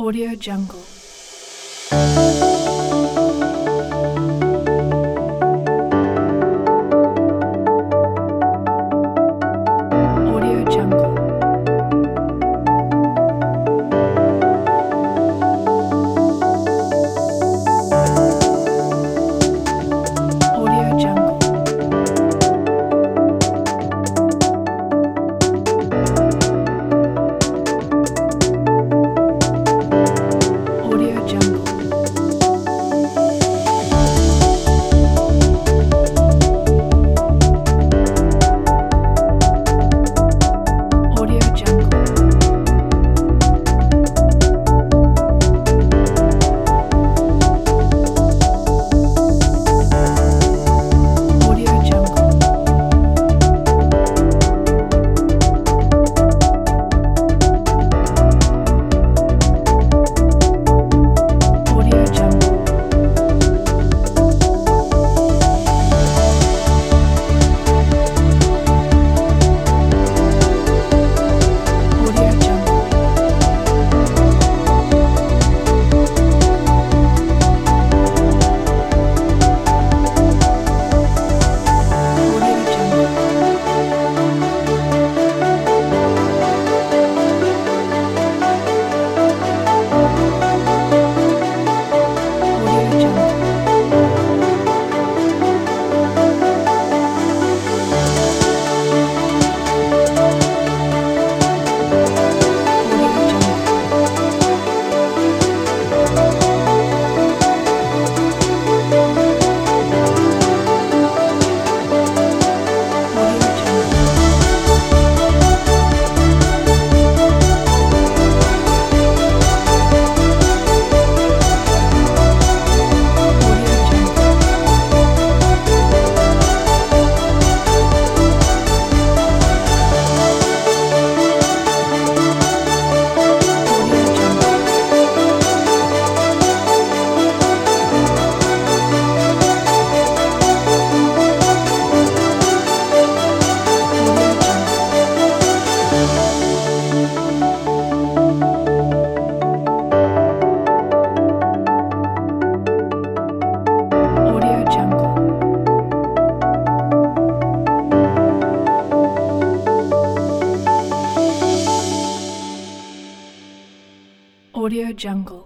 Audio Jungle. Audio Jungle. Audio Jungle. Audio Jungle. Audio Jungle. Audio Jungle. Audio Jungle. Audio Jungle. Audio Jungle. Audio Jungle. Audio Jungle. Audio Jungle. Audio Jungle. Audio Jungle. Audio Jungle. Audio Jungle. Audio Jungle.